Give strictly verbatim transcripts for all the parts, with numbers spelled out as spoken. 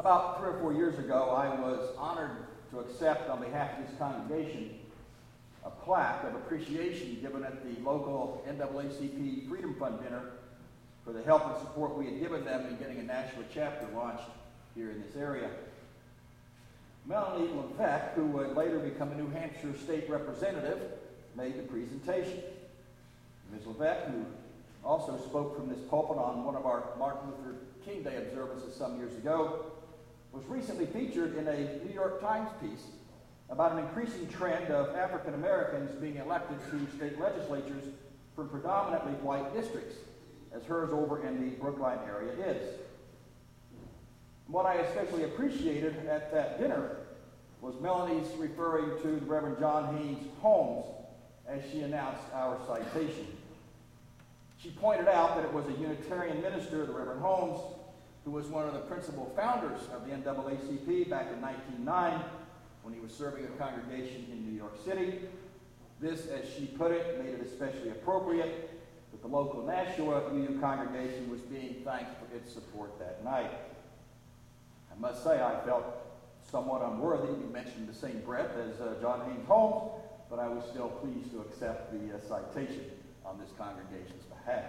About three or four years ago, I was honored to accept on behalf of this congregation a plaque of appreciation given at the local N double A C P Freedom Fund dinner for the help and support we had given them in getting a national chapter launched here in this area. Melanie Levesque, who would later become a New Hampshire state representative, made the presentation. Miz Levesque, who also spoke from this pulpit on one of our Martin Luther King Day observances some years ago, was recently featured in a New York Times piece about an increasing trend of African Americans being elected to state legislatures from predominantly white districts, as hers over in the Brookline area is. What I especially appreciated at that dinner was Melanie's referring to the Reverend John Haynes Holmes as she announced our citation. She pointed out that it was a Unitarian minister, the Reverend Holmes, who was one of the principal founders of the N double A C P back in nineteen oh nine when he was serving a congregation in New York City. This, as she put it, made it especially appropriate that the local Nashua U U congregation was being thanked for its support that night. I must say I felt somewhat unworthy to be mentioned in the same breath as uh, John Haynes Holmes, but I was still pleased to accept the uh, citation on this congregation's behalf.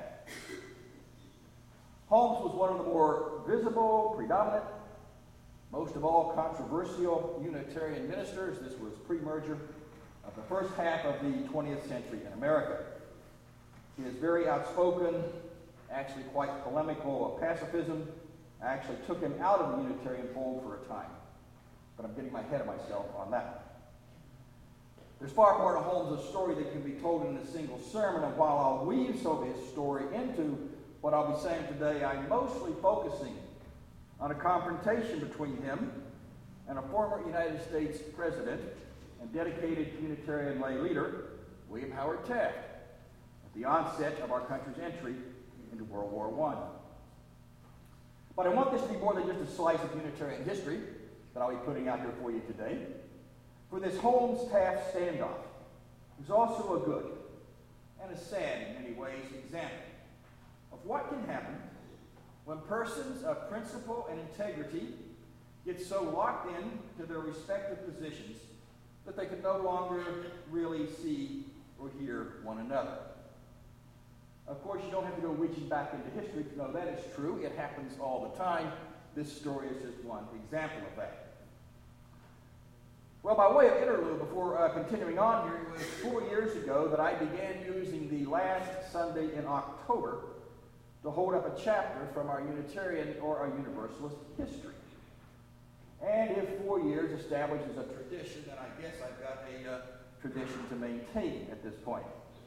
Holmes was one of the more visible, predominant, most of all controversial Unitarian ministers. This was pre-merger of the first half of the twentieth century in America. He is very outspoken, actually quite polemical of pacifism. I actually took him out of the Unitarian fold for a time, but I'm getting ahead of myself on that. There's far more to Holmes' story that can be told in a single sermon, and while I'll weave some of his story into what I'll be saying today, I'm mostly focusing on a confrontation between him and a former United States president and dedicated Unitarian lay leader, William Howard Taft, at the onset of our country's entry into World War One. But I want this to be more than just a slice of Unitarian history that I'll be putting out here for you today. For this Holmes-Taft standoff is also a good and a sad, in many ways, example of what can happen when persons of principle and integrity get so locked in to their respective positions that they can no longer really see or hear one another. Of course, you don't have to go reaching back into history to know that is true. It happens all the time. This story is just one example of that. Well, by way of interlude, before uh, continuing on here, it was four years ago that I began using the last Sunday in October to hold up a chapter from our Unitarian or our Universalist history. And if four years establishes a tradition, then I guess I've got a uh, tradition to maintain at this point.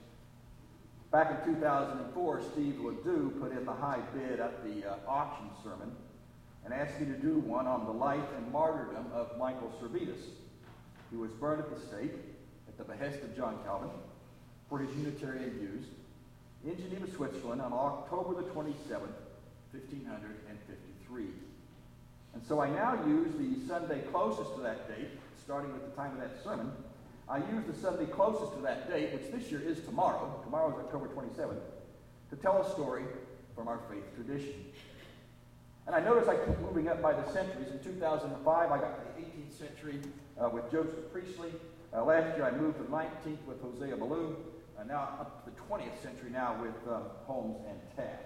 Back in two thousand four, Steve Ledoux put in the high bid at the uh, auction sermon and asked me to do one on the life and martyrdom of Michael Servetus, who was burned at the stake at the behest of John Calvin for his Unitarian views in Geneva, Switzerland on October the twenty-seventh, fifteen fifty-three. And so I now use the Sunday closest to that date, starting with the time of that sermon. I use the Sunday closest to that date, which this year is tomorrow. Tomorrow is October twenty-seventh, to tell a story from our faith tradition. And I notice I keep moving up by the centuries. In two thousand five, I got to the eighteenth century uh, with Joseph Priestley. Uh, last year, I moved to the nineteenth with Hosea Ballou. Uh, now up to the twentieth century now with uh, Holmes and Taft.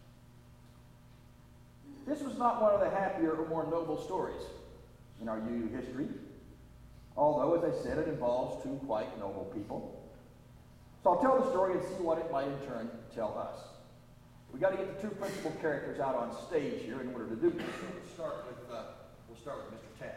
This was not one of the happier or more noble stories in our U U history, although, as I said, it involves two quite noble people. So I'll tell the story and see what it might in turn tell us. We've got to get the two principal characters out on stage here in order to do this. So we'll start with, uh, we'll start with Mister Taft.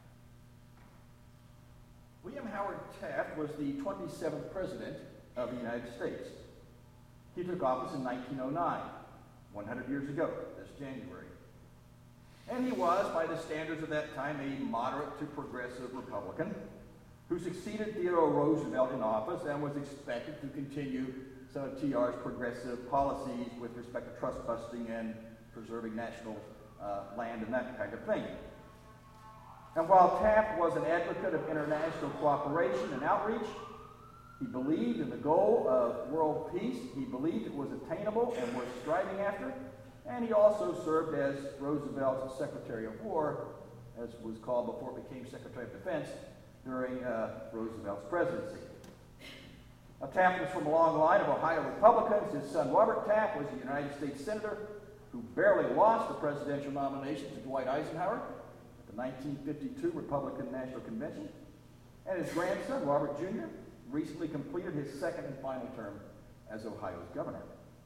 William Howard Taft was the twenty-seventh president of the United States. He took office in nineteen oh nine, one hundred years ago, this January. And he was, by the standards of that time, a moderate to progressive Republican who succeeded Theodore Roosevelt in office and was expected to continue some of T R's progressive policies with respect to trust busting and preserving national uh, land and that kind of thing. And while Taft was an advocate of international cooperation and outreach, he believed in the goal of world peace. He believed it was attainable and worth striving after. and he also served as Roosevelt's Secretary of War, as was called before it became Secretary of Defense, during uh, Roosevelt's presidency. Now, Taft was from a long line of Ohio Republicans. His son Robert Taft was a United States Senator who barely lost the presidential nomination to Dwight Eisenhower at the nineteen fifty-two Republican National Convention. And his grandson, Robert Junior, recently completed his second and final term as Ohio's governor.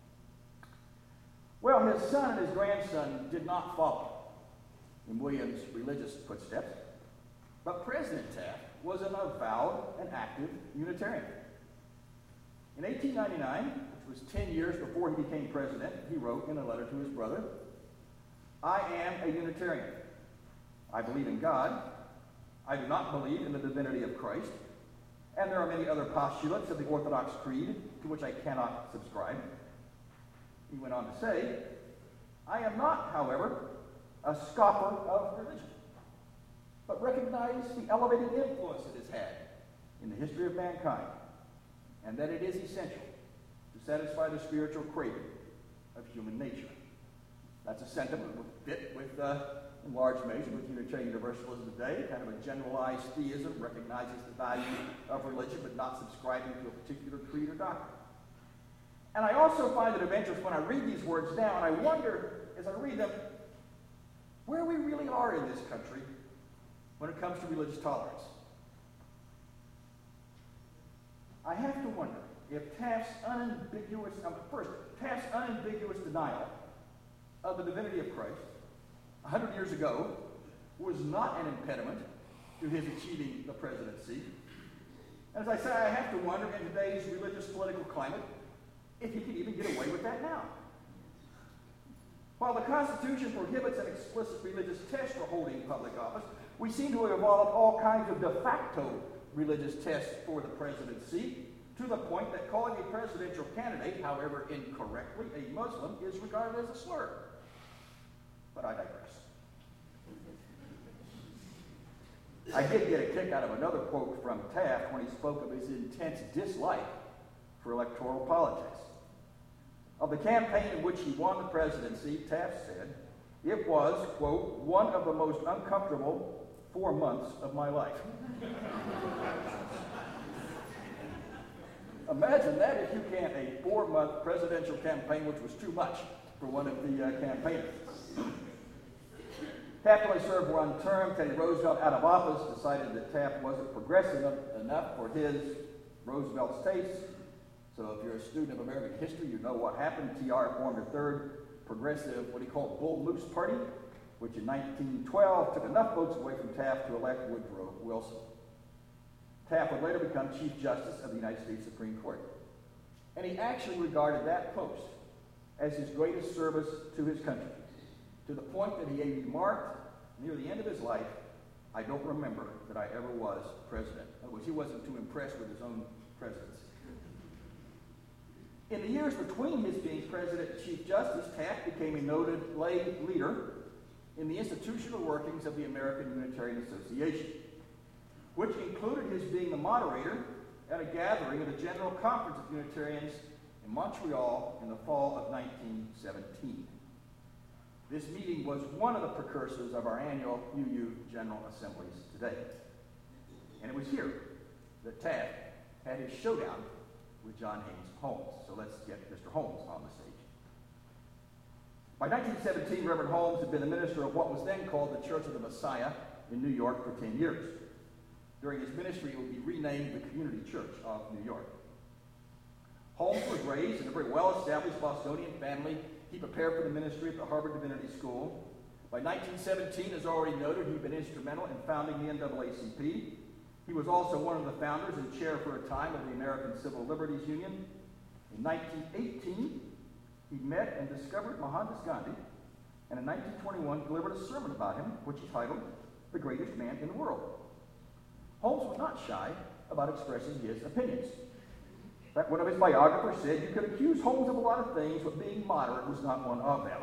Well, his son and his grandson did not follow in Williams' religious footsteps, but President Taft was an avowed and active Unitarian. In eighteen ninety-nine, which was ten years before he became president, he wrote in a letter to his brother, "I am a Unitarian. I believe in God. I do not believe in the divinity of Christ, and there are many other postulates of the Orthodox Creed to which I cannot subscribe." He went on to say, "I am not, however, a scoffer of religion, but recognize the elevating influence it has had in the history of mankind, and that it is essential to satisfy the spiritual craving of human nature." That's a sentiment that would fit with, uh, in large measure, with Unitarian Universalism today. Kind of a generalized theism, recognizes the value of religion, but not subscribing to a particular creed or doctrine. And I also find it of interest when I read these words now, and I wonder, as I read them, where we really are in this country when it comes to religious tolerance. I have to wonder if Taft's unambiguous, um, first, Taft's unambiguous denial of the divinity of Christ a hundred years ago was not an impediment to his achieving the presidency. And as I say, I have to wonder in today's religious political climate if he can even get away with that now. While the Constitution prohibits an explicit religious test for holding public office, we seem to have evolved all kinds of de facto religious tests for the presidency, to the point that calling a presidential candidate, however incorrectly, a Muslim is regarded as a slur. But I digress. I did get a kick out of another quote from Taft when he spoke of his intense dislike for electoral politics. Of the campaign in which he won the presidency, Taft said, "It was, quote, one of the most uncomfortable four months of my life." Imagine that if you can, a four-month presidential campaign, which was too much for one of the uh, campaigners. Taft only served one term. Teddy Roosevelt, out of office, decided that Taft wasn't progressive enough for his, Roosevelt's tastes. So if you're a student of American history, you know what happened. T R formed a third progressive, what he called Bull Moose Party, which in nineteen twelve took enough votes away from Taft to elect Woodrow Wilson. Taft would later become Chief Justice of the United States Supreme Court. And he actually regarded that post as his greatest service to his country, to the point that he remarked near the end of his life, "I don't remember that I ever was president." In other words, he wasn't too impressed with his own presidency. In the years between his being President and Chief Justice, Taft became a noted lay leader in the institutional workings of the American Unitarian Association, which included his being the moderator at a gathering of the General Conference of Unitarians in Montreal in the fall of nineteen seventeen. This meeting was one of the precursors of our annual U U General Assemblies today. And it was here that Taft had his showdown with John Haynes Holmes. So let's get Mister Holmes on the stage. By nineteen seventeen, Reverend Holmes had been the minister of what was then called the Church of the Messiah in New York for ten years. During his ministry, it would be renamed the Community Church of New York. Holmes was raised in a very well-established Bostonian family. He prepared for the ministry at the Harvard Divinity School. By nineteen seventeen, as already noted, he'd been instrumental in founding the N double A C P. He was also one of the founders and chair for a time of the American Civil Liberties Union. In nineteen eighteen, he met and discovered Mohandas Gandhi, and in nineteen twenty-one delivered a sermon about him, which he titled, "The Greatest Man in the World." Holmes was not shy about expressing his opinions. In fact, one of his biographers said, "You could accuse Holmes of a lot of things, but being moderate was not one of them."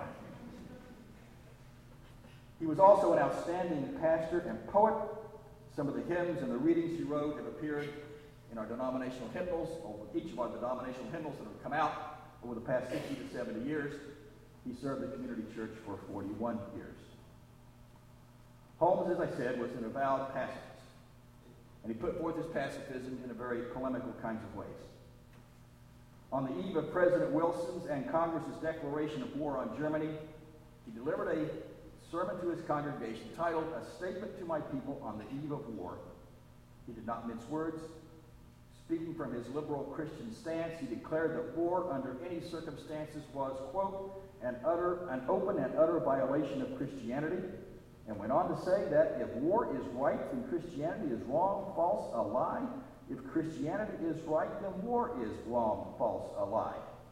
He was also an outstanding pastor and poet. Some of the hymns and the readings he wrote have appeared in our denominational hymnals, over each of our denominational hymnals that have come out over the past sixty to seventy years. He served the community church for forty-one years. Holmes, as I said, was an avowed pacifist, and he put forth his pacifism in a very polemical kinds of ways. On the eve of President Wilson's and Congress's declaration of war on Germany, he delivered a sermon to his congregation titled, "A Statement to My People on the Eve of War." He did not mince words. Speaking from his liberal Christian stance, he declared that war under any circumstances was, quote, an utter, an open and utter violation of Christianity, and went on to say that if war is right, then Christianity is wrong, false, a lie. If Christianity is right, then war is wrong, false, a lie.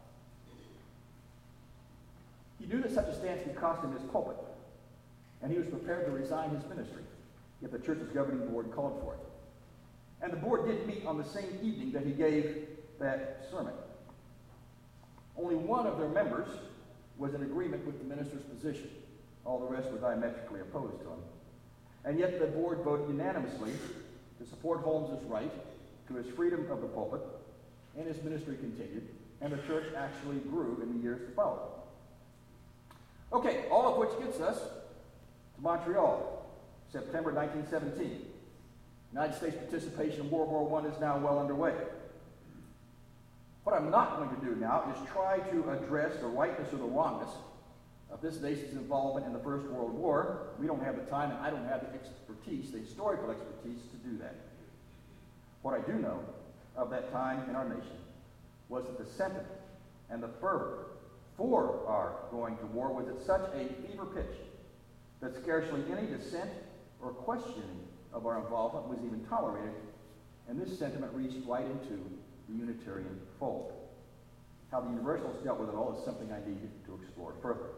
He knew that such a stance could cost him his pulpit, and he was prepared to resign his ministry if the church's governing board called for it. And the board did meet on the same evening that he gave that sermon. Only one of their members was in agreement with the minister's position. All the rest were diametrically opposed to him. And yet the board voted unanimously to support Holmes's right to his freedom of the pulpit, and his ministry continued, and the church actually grew in the years to follow. Okay, all of which gets us to Montreal, September nineteen seventeen. United States participation in World War One is now well underway. What I'm not going to do now is try to address the rightness or the wrongness of this nation's involvement in the First World War. We don't have the time, and I don't have the expertise, the historical expertise, to do that. What I do know of that time in our nation was that the sentiment and the fervor for our going to war was at such a fever pitch that scarcely any dissent or questioning of our involvement was even tolerated, and this sentiment reached right into the Unitarian fold. How the Universalists dealt with it all is something I needed to explore further.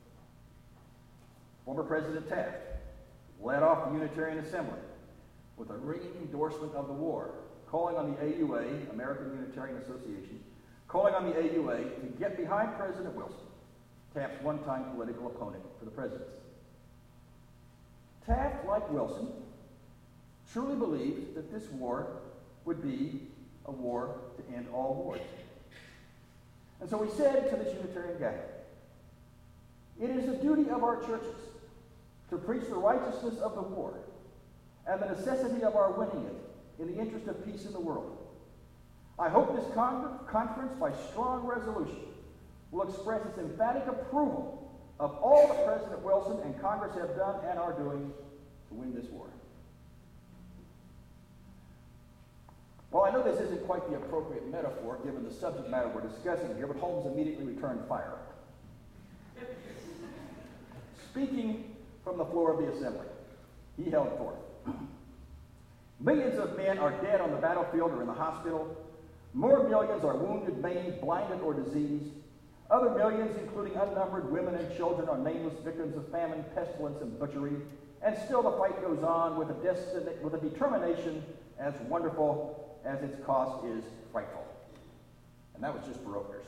Former President Taft led off the Unitarian Assembly with a ringing endorsement of the war, calling on the A U A, American Unitarian Association, calling on the A U A to get behind President Wilson, Taft's one-time political opponent for the presidency. Taft, like Wilson, truly believed that this war would be a war to end all wars. And so he said to this Unitarian gathering, "It is the duty of our churches to preach the righteousness of the war and the necessity of our winning it in the interest of peace in the world. I hope this con- conference, by strong resolution, will express its emphatic approval of all that President Wilson and Congress have done and are doing to win this war." Well, I know this isn't quite the appropriate metaphor given the subject matter we're discussing here, but Holmes immediately returned fire. Speaking from the floor of the assembly, he held forth. "Millions of men are dead on the battlefield or in the hospital. More millions are wounded, maimed, blinded, or diseased. Other millions, including unnumbered women and children, are nameless victims of famine, pestilence, and butchery. And still the fight goes on with a, destin- with a determination as wonderful as its cost is frightful." And that was just for openers.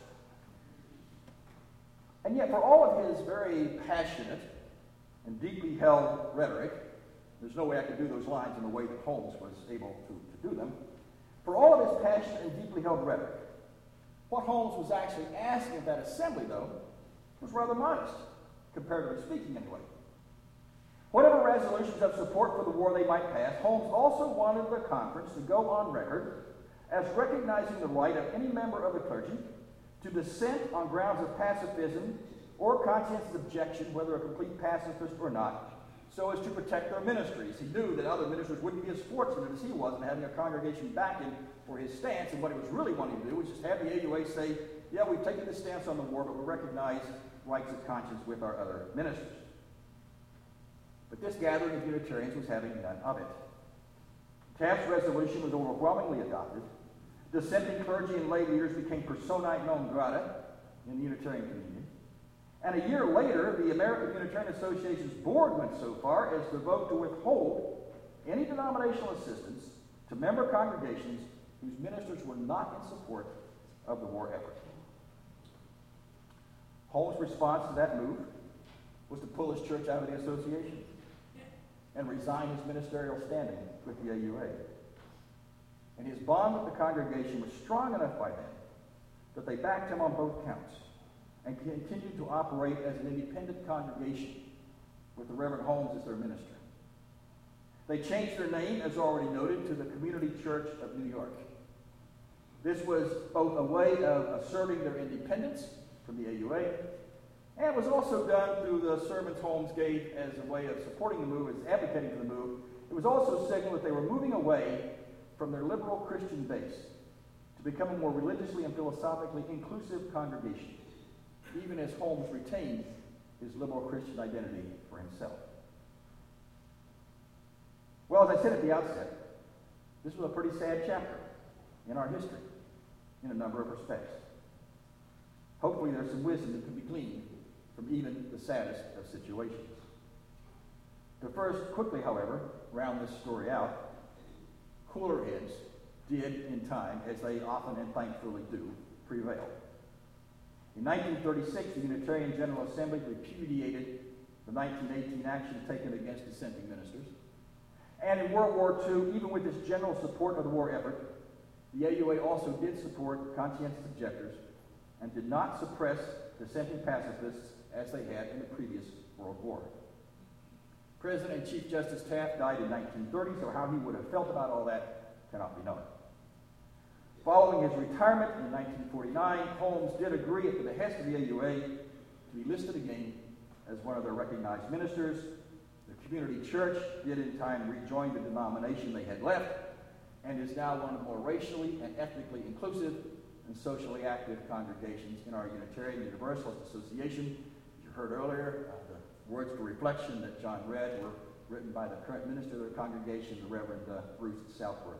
And yet, for all of his very passionate and deeply held rhetoric, there's no way I could do those lines in the way that Holmes was able to, to do them. For all of his passionate and deeply held rhetoric, what Holmes was actually asking of that assembly, though, was rather modest, comparatively speaking anyway. Whatever resolutions of support for the war they might pass, Holmes also wanted the conference to go on record as recognizing the right of any member of the clergy to dissent on grounds of pacifism or conscientious objection, whether a complete pacifist or not, so as to protect their ministries. He knew that other ministers wouldn't be as fortunate as he was in having a congregation back him for his stance, and what he was really wanting to do was just have the A U A say, yeah, we've taken this stance on the war, but we recognize rights of conscience with our other ministers. But this gathering of Unitarians was having none of it. Taft's resolution was overwhelmingly adopted. Dissenting clergy and lay leaders became personae non grata in the Unitarian communion. And a year later, the American Unitarian Association's board went so far as to vote to withhold any denominational assistance to member congregations whose ministers were not in support of the war effort. Holmes' response to that move was to pull his church out of the association and resign his ministerial standing with the A U A. And his bond with the congregation was strong enough by then that they backed him on both counts, and continued to operate as an independent congregation with the Reverend Holmes as their minister. They changed their name, as already noted, to the Community Church of New York. This was both a way of asserting their independence from the A U A, and it was also done through the sermons Holmes gave as a way of supporting the move, as advocating for the move. It was also a signal that they were moving away from their liberal Christian base to become a more religiously and philosophically inclusive congregation, even as Holmes retained his liberal Christian identity for himself. Well, as I said at the outset, this was a pretty sad chapter in our history in a number of respects. Hopefully there's some wisdom that can be gleaned from even the saddest of situations. To first quickly, however, round this story out, cooler heads did in time, as they often and thankfully do, prevail. In nineteen thirty-six, the Unitarian General Assembly repudiated the nineteen eighteen action taken against dissenting ministers. And in World War Two, even with this general support of the war effort, the A U A also did support conscientious objectors and did not suppress dissenting pacifists as they had in the previous World War. President and Chief Justice Taft died in nineteen thirty, so how he would have felt about all that cannot be known. Following his retirement in nineteen forty-nine, Holmes did agree at the behest of the A U A to be listed again as one of their recognized ministers. The Community Church did in time rejoin the denomination they had left and is now one of the more racially and ethnically inclusive and socially active congregations in our Unitarian Universalist Association. As you heard earlier, uh, the words for reflection that John read were written by the current minister of the congregation, the Reverend uh, Bruce Southworth.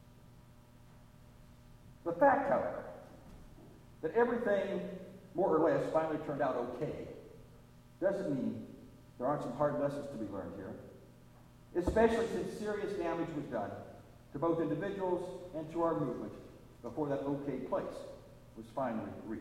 The fact, however, that everything more or less finally turned out okay doesn't mean there aren't some hard lessons to be learned here, especially since serious damage was done to both individuals and to our movement before that okay place was finally reached.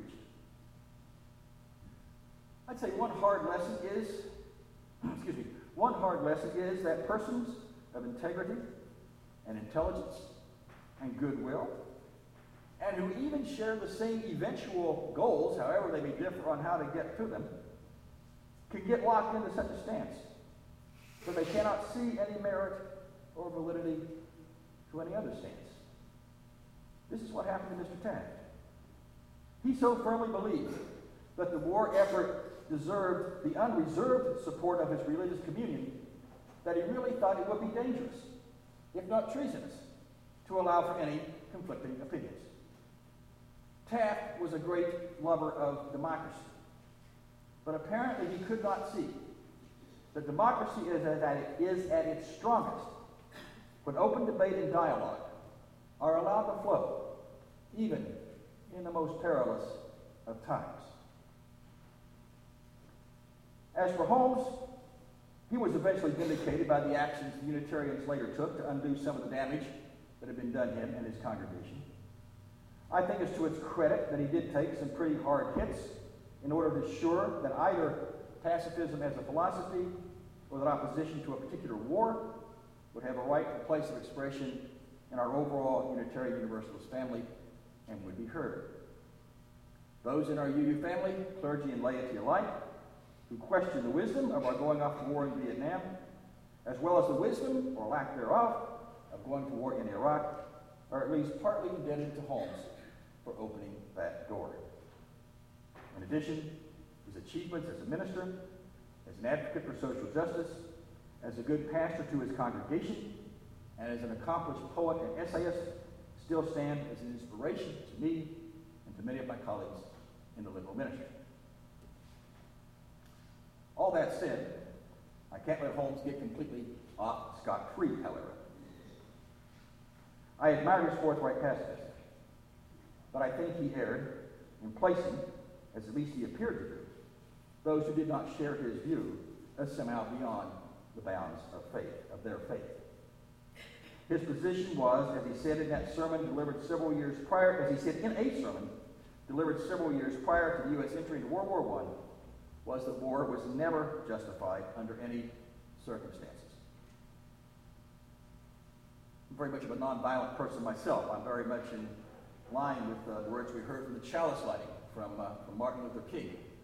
I'd say one hard lesson is, excuse me, one hard lesson is that persons of integrity and intelligence and goodwill, and who even share the same eventual goals, however they may differ on how to get to them, can get locked into such a stance that they cannot see any merit or validity to any other stance. This is what happened to Mister Taft. He so firmly believed that the war effort deserved the unreserved support of his religious communion that he really thought it would be dangerous, if not treasonous, to allow for any conflicting opinions. Taft was a great lover of democracy, but apparently he could not see that democracy is at, it is at its strongest when open debate and dialogue are allowed to flow, even in the most perilous of times. As for Holmes, he was eventually vindicated by the actions the Unitarians later took to undo some of the damage that had been done him and his congregation. I think it's to its credit that he did take some pretty hard hits in order to ensure that either pacifism as a philosophy or that opposition to a particular war would have a right and place of expression in our overall Unitarian Universalist family and would be heard. Those in our U U family, clergy and laity alike, who question the wisdom of our going off to war in Vietnam, as well as the wisdom, or lack thereof, of going to war in Iraq, are at least partly indebted to Holmes for opening that door. In addition, his achievements as a minister, as an advocate for social justice, as a good pastor to his congregation, and as an accomplished poet and essayist, still stand as an inspiration to me and to many of my colleagues in the liberal ministry. All that said, I can't let Holmes get completely off scot-free, however. I admire his forthright pacifism, but I think he erred in placing, as at least he appeared to do, those who did not share his view as somehow beyond the bounds of faith, of their faith. His position was, as he said in that sermon delivered several years prior, as he said in a sermon delivered several years prior to the U S entry into World War One, was that war was never justified under any circumstances. I'm very much of a nonviolent person myself. I'm very much in line with uh, the words we heard from the chalice lighting from, uh, from Martin Luther King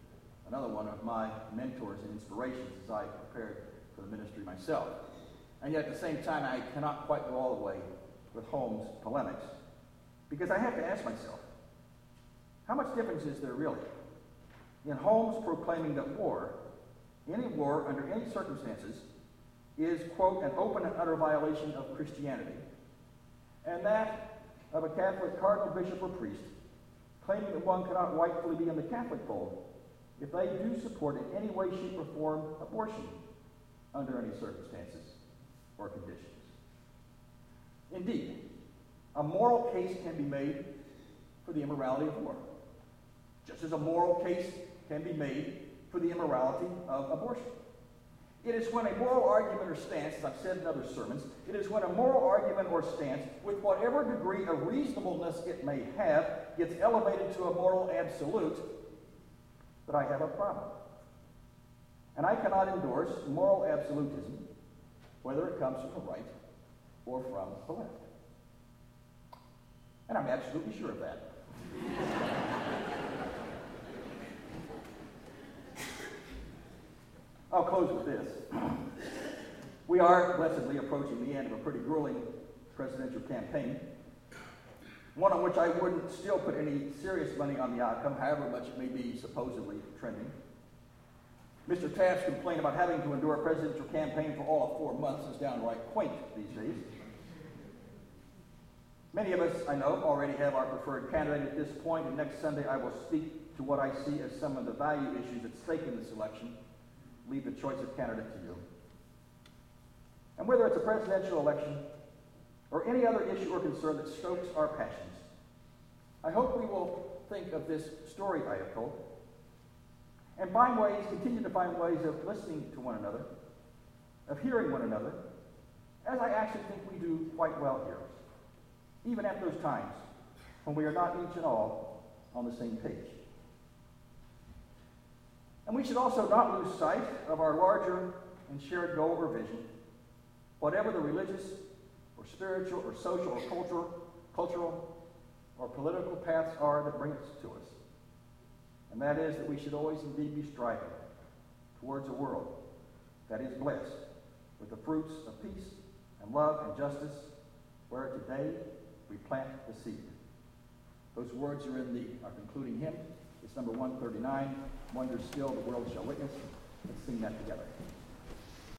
another one of my mentors and inspirations as I prepared for the ministry myself. And yet at the same time, I cannot quite go all the way with Holmes' polemics, because I have to ask myself, how much difference is there really in Holmes proclaiming that war, any war under any circumstances, is, quote, an open and utter violation of Christianity, and that of a Catholic cardinal, bishop, or priest claiming that one cannot rightfully be in the Catholic fold if they do support in any way, shape, or form abortion under any circumstances or conditions. Indeed, a moral case can be made for the immorality of war, just as a moral case can be made for the immorality of abortion. It is when a moral argument or stance, as I've said in other sermons, it is when a moral argument or stance, with whatever degree of reasonableness it may have, gets elevated to a moral absolute, that I have a problem. And I cannot endorse moral absolutism, whether it comes from the right or from the left. And I'm absolutely sure of that. I'll close with this. We are blessedly approaching the end of a pretty grueling presidential campaign, one on which I wouldn't still put any serious money on the outcome, however much it may be supposedly trending. Mister Taft's complaint about having to endure a presidential campaign for all of four months is downright quaint these days. Many of us, I know, already have our preferred candidate at this point, and next Sunday I will speak to what I see as some of the value issues at stake in this election. Leave the choice of candidate to you. And whether it's a presidential election or any other issue or concern that stokes our passions, I hope we will think of this story I have told and find ways, continue to find ways of listening to one another, of hearing one another, as I actually think we do quite well here, even at those times when we are not each and all on the same page. And we should also not lose sight of our larger and shared goal or vision, whatever the religious or spiritual or social or cultural, cultural or political paths are that bring us to us. And that is that we should always indeed be striving towards a world that is blessed with the fruits of peace and love and justice, where today we plant the seed. Those words are in the our concluding hymn. It's number one thirty-nine, Wonders Still the World Shall Witness. Let's sing that together.